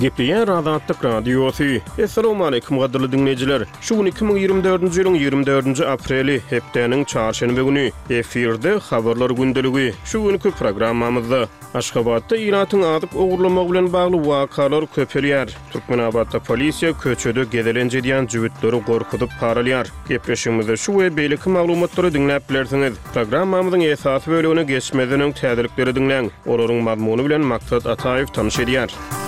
Gepleyen Azatlyk Radiosu. Assalamu alaykum gaderly dinleyijiler. Şu 2024-nji ýylyň 24-nji apreli hepdeniň çarşembe güni efirde habarlar gündeligi. Şu günkü programmamyzda Aşgabatda iratyň adyp ogurlamak bilen bagly wakalar köpelýär. Türkmenabadda polisiýa köçede gedelenje diýen jüwitleri gorkudyp paralýar. Gepleşigimizde şu we beýleki maglumatlary dinläp bilersiňiz. Programmamyzyň esasy bölügine geçmeden öň täzelikleri dinleň. Olaryň mazmuny bilen Maksat Ataýew tanyş edýär.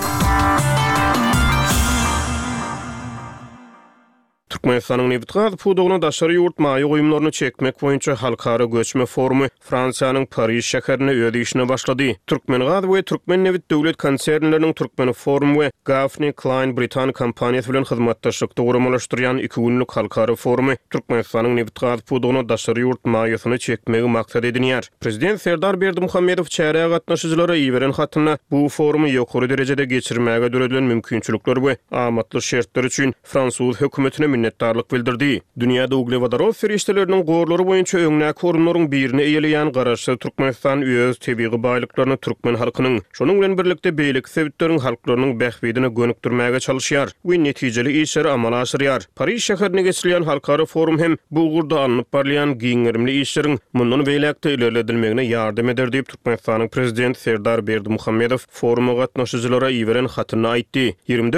Türkmenistanyň Nebitgaz pudugyny daşary ýurt maýy goýumlaryny çekmek boýunça halkara göçme forumy Fransiýanyň Paris şäherine öýde işine başlady. Türkmengaz we Türkmen Nebit döwlet konsernleriniň Türkmen forum we Gaffney Klein Britan kompaniýasy bilen hyzmatdaşlykda guramalaşdyrýan 2 günlük halkara forumy Türkmenistanyň Nebitgaz pudugyny daşary ýurt maýysyny çekmegi maksat edinýär. Prezident Serdar Berdimuhammedow çäreğe gatnaşyjylara iýeren hatyna bu forumy ýokary derejede geçirmäge döredilen mümkinçilikler we amatly şertler üçin Fransuz hökümetine minnetdarlyk bildirdi. Dünýäde uglevodorod ferişteleriniň gorlary boýunça öňnäki orunlaryň birini eýeleýän garaşy Türkmenistan öz tebii baýlyklaryny türkmen halkynyň, şonuň bilen birlikde beýlik sebitleriniň halklarynyň bähbidine gönükdirmäge çalışýar we netijeli işleri amala aşyrýar. Paris şäherine geçirilýän halkara forum hem bu gurda alınıp barlayan giňerimli işleriň mundan beýlekde ilerledilmegine ýardam eder diýip Türkmenistanyň prezident Serdar Berdimuhammedow foruma gatnaşyjylara iýeren hatyny aýtdy.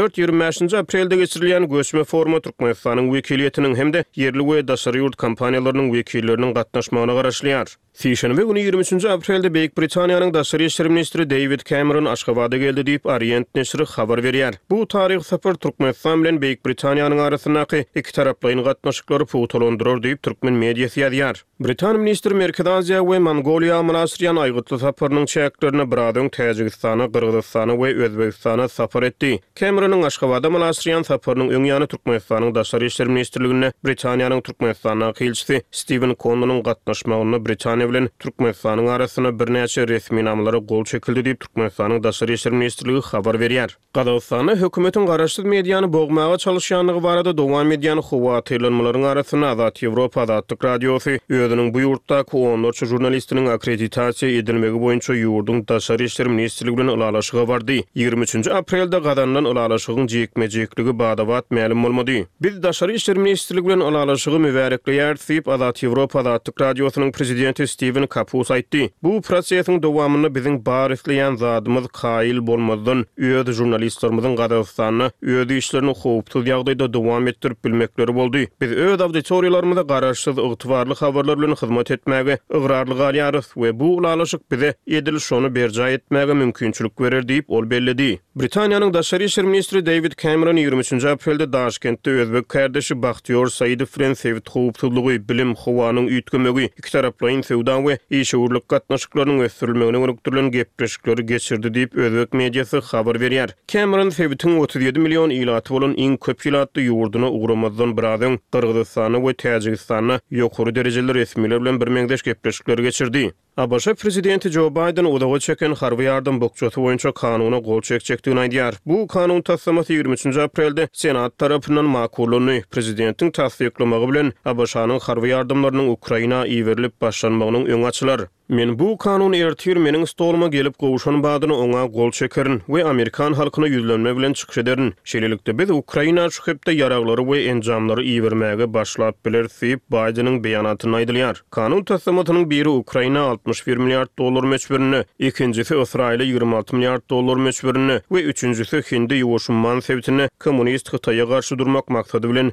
24-25 aprelde geçirilýän göçme forumy Türkmenistanyň wekiliýetiniň hemde yerli we daşary ýurt kompaniýalarynyň wekilleriniň gatnaşmagyna garaşlýar. Şeýşembe güni 23 aprelde Beýik Britaniýanyň daşary işler ministri David Cameron Aşgabatda geldi diýip Orient neşri habar berýär. Bu taryh sapar Türkmenistan bilen Beýik Britaniýanyň arasyndaky iki taraplaryň gatnaşyklary puwtalandyrar diýip türkmen mediýasy ýazýar. Britan ministri Merkez Aziýa we Mongoliýa manaşyrýan aýgytly saparynyň çäklerini biradyň Täjikistana, Kyrgyzstana we Özbekistana sapar etdi. Cameronyň Aşgabatda manaşyrýan saparynyň öň ýany Türkmenistanyň daşary işler ministrligine Britaniýanyň Türkmenistana elçisi Stephen Conlonyň gatnaşmagyny Britaniýa bilen Türkmenistanyň arasyna birnäçe resmi namlary gol çekildi diýip Türkmenistanyň daşary işler ministrligi habar berýär. Gazagystana hökümetiň garaşsyz mediýany bogmaga çalışýanlygy barada dowam edýän howatyrlanmalaryň arasyna Azat Ýewropa Azatlyk Radiosy özüniň bu ýurtdaky 14 jurnalistiniň akkreditasiýa edilmegi boýunça ýurdun daşary işler ministrligi bilen ulalaşyga bardy. 23 aprelde gazandan ulalaşygyň jekmejekligi badabat ma'lum bolmady. Biz daşary işler ministrligi bilen ulalaşygy mübarekleýär diýip Azat Ýewropa Azatlyk Radiosynyň prezidenti Steven Kapus aýtdy. Bu prosesiň dowamyny biziň bar isleýän zadymyz kaýyl bolmadan öýde jurnalistlerimiziň Gazagystanyny öýde işlerini howpsuz ýagdaýda dowam etdirip bilmekleri boldy. Biz öýde auditoriýalarymyza garaşsyz ygtybarly habarlar bilen hyzmat etmäge ygradly galýarys we bu ulalaşyk bize edil şonu berja etmäge mümkinçilik berer diýip ol belledi. Britaniýanyň daşary işler ministri David Cameron 23 aprelde Daşkentde özbek kardeşi Bahtiyor Saýydow bilen sevit howpsuzlygy, bilim, howanyň üýtgemegi, iki taraplaryň sewda we işgörlük gatnaşyklarynyň ösdürilmegine gönükdirilen gepleşikleri geçirdi diýip özbek mediýasy habar berýär. Cameron sevitiň 37 million ilaty bolan iň köp ilatly ýurduny ugramazdan biradyň Kyrgyzstany we Täjikistany ýokary derejeli resmiler bilen bir meňdeş gepleşikleri geçirdi. ABŞ prezidenti Joe Biden udağa çeken harby ýardam bokçaty boýunça kanuna gol çekjekdigini aýdýar. Bu kanun tasdiqaty 23 aprelde Senat tarapyndan makullandy. Prezidentiň tasdiqlamagy bilen ABŞ-nyň harby ýardamlarynyň Ukraina iýerilip başlanmagynyň öňü açylar. Men bu kanun ertir meniň stoluma gelip gowuşan badyny oňa gol çekerin we Amerikan halkyna ýüzlenme bilen çykyş ederin. Şeýlelikde biz Ukraina şu hepde ýaraglary we enjamlary iýermäge başlap biler diýip Bidenyň beýanatyny aýdylýar. Kanun tasdiqatynyň biri Ukraina $61 milyard meçberini, ikincisi İsrail'e $26 milyard meçberini ve üçüncüsü Hindi ýuwuşman sebitini kommunist Hytaýa garşy durmak maksady bilen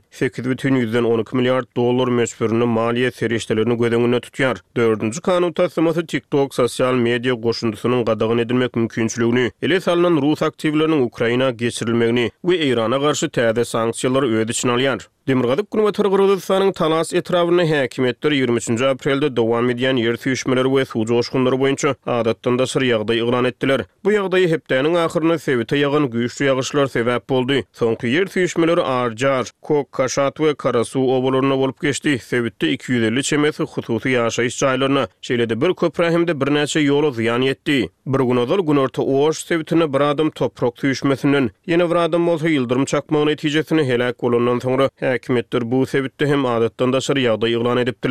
$8,12 milyard meçberini maliýe serişdelerini gödeňine tutýar. Dördüncü kanun tasdiqaty TikTok sosial mediýa goşundusynyň gadagyny edilmek mümkinçiligini, ele salynan Rus aktivleriniň Ukraina geçirilmegini we Irana garşy täze sanksiýalary öýde için alýar. Demirgazyk güni Kyrgyzstanyň Talas etrawyny häkimetler 23 aprelde dowam edýän ýer tüýüşmeleri we suw joşgunlary boýunça adatdan daşary ýagdaý ýylan etdiler. Bu ýagdaý hepdeniň ahyryna sebite ýagan güýçli ýagyşlar sebäp boldy. Soňky ýer tüýüşmeleri Arjar, Kokkaşat we Karasuw obalaryna bolup geçdi. Sebitde 250 çemesi hususy ýaşaýyş jaýlaryna, şeýlede bir köprä hemde birnäçe ýola ziýan ýetdi. Bir günodal günorta oş sebitine bir adam toprak tüýüşmesinden, ýene bir adam bolsa ýyldyrym çakmagy netijesinde helak bolandan soňra häkimetler bu sebitde hem adatdan daşary ýagdaý ýylan edipdiler.